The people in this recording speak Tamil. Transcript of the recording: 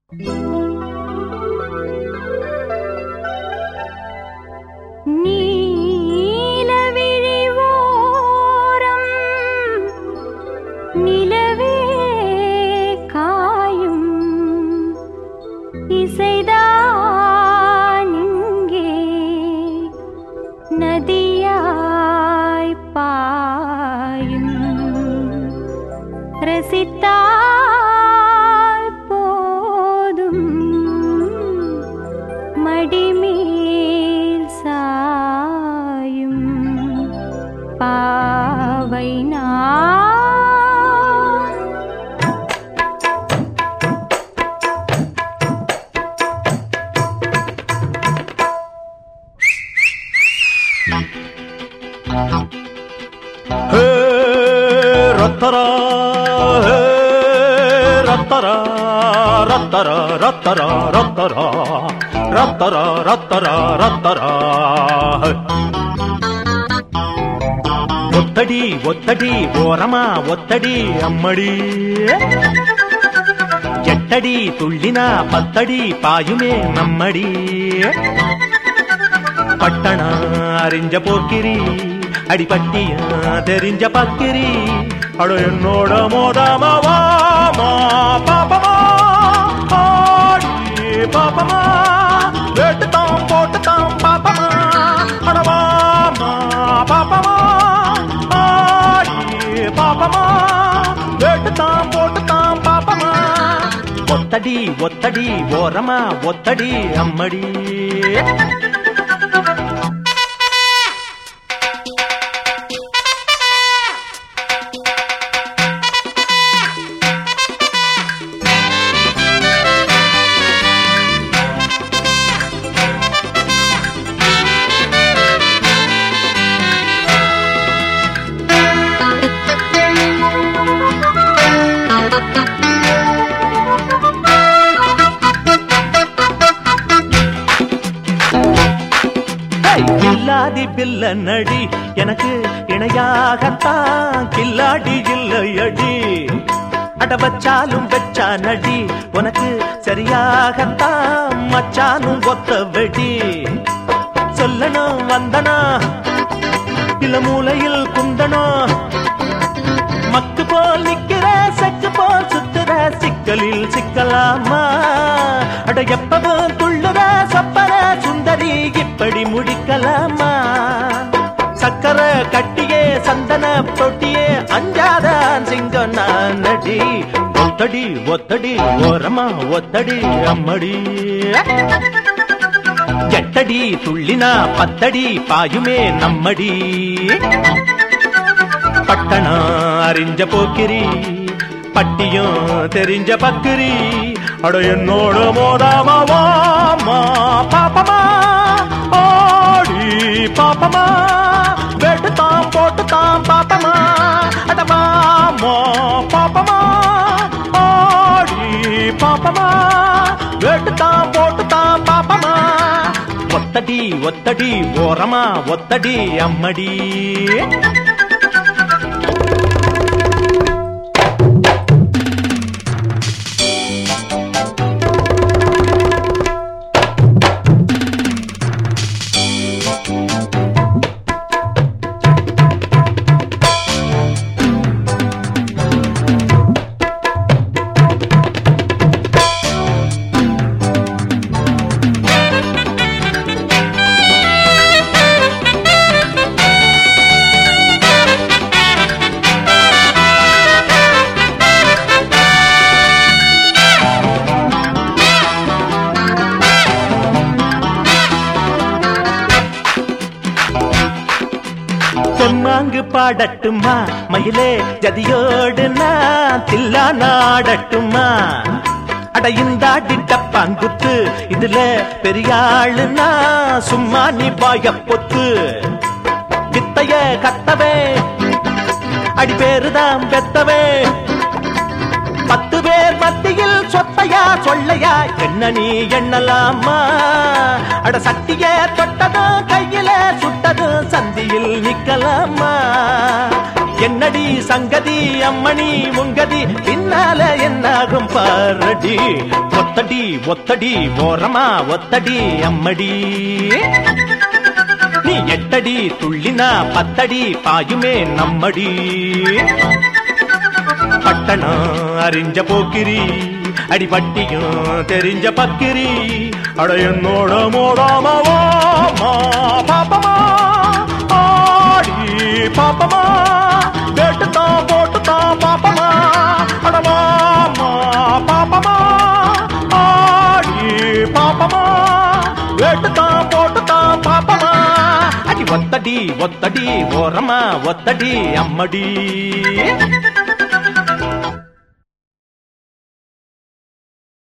ரசித்தால் போதும் மடிமேல் சாயும் பாவை நான். ரத்தரா ரத்தரா ரத்தரா ரத்தரா ரத்தரா ரத்தரா ரத்தரா ரத்தரா. ஒத்தடி ஒத்தடி ஓரமா ஒத்தடி அம்மடி, எட்டடி துள்ளினா பத்தடி பாயுமே நம்மடி. பட்டணா அறிஞ்ச போக்கிரி அடிப்பட்டியா தெரிஞ்ச பக்கிரி, அட என்னோட மோதாமவாமா பாப்பமா ஆடி பாப்பமா வேட்டுத்தான் போட்டுத்தான் பாப்பமா அடவாமா பாப்பமா ஆடி பாப்பமா வேட்டுத்தான் போட்டுத்தான் பாப்பமா. ஒத்தடி ஒத்தடி ஓரமா ஒத்தடி அம்மடி. கில்லாடி பில்ல நடி எனக்கு இணையாகத்தான் கில்லாடி இல்லையடி. அடவச்சாலும் வெச்சா நடி உனக்கு சரியாகத்தான் மச்சானும் ஒத்த வெடி. சொல்லணும் வந்தனா இல்ல மூலையில் குந்தனா, மக்கு போல் நிக்கிற செக்கு போல் சுத்துற சிக்கலில் சிக்கலாமா. அட எப்பவும் துள்ளுற சப்பர சுந்தரி இப்படி முடிக்கலாமா. சக்கர கட்டியே சந்தன தொட்டியே அஞ்சாத சிங்கம் நான் நடி. ஒத்தடி ஒத்தடி ஓரமா ஒத்தடி அம்மடி, எட்டடி துள்ளினா பத்தடி பாயுமே நம்மடி. பட்டணா அறிஞ்ச போக்கிரி பட்டியும் தெரிஞ்ச பக்கிரி, அட என்னோட மோதாமவாமா பாப்பமா ஆடி பாப்பமா வேட்டுத்தான் போட்டுத்தான் பாப்பமா அடவாமா பாப்பமா ஆடி பாப்பமா வேட்டுத்தான் போட்டுத்தான் பாப்பமா. ஒத்தடி ஒத்தடி ஓரமா ஒத்தடி அம்மடி. தெம்மாங்கு பாடட்டுமா மயிலே ஜதியோடு நான் தில்லா நாடட்டுமா. அட இந்தாடி டப்பாங்குத்து இதுல பெரியாளுனா சும்மா நீ வாய பொத்து. வித்தைய கத்தவே அடி பேருதான் பெத்தவே, 10 பேர் மத்தியில் சொத்தையா சொல்லையா என்ன நீ எண்ணலாமா. அட சட்டிய தொட்டதும் கையில சுட்டதும் சந்தியில் நிக்கலாமா. என்னடி சங்கதி அம்மணி உங்கதி பின்னால என்னாகும் பாரடி ஒத்தடி ஒத்தடி ஓரமா ஒத்தடி அம்மடி நீ எட்டடி துள்ளினா பத்தடி பாயுமே நம்மடி பட்டணம் அறிஞ்ச போக்கிரி அடிபட்டியும் தெரிஞ்ச பக்கிரி அட என்னோட மோடாமவா பாப்பமா ஆடி பாப்பமா கேட்டுத்தான் போட்டுத்தான் பாப்பமா அடவாமா பாப்பமா ஆடி பாப்பமா கேட்டுத்தான் போட்டுத்தான் பாப்பமா அடி ஒத்தடி ஒத்தடி ஓரமா ஒத்தடி அம்மடி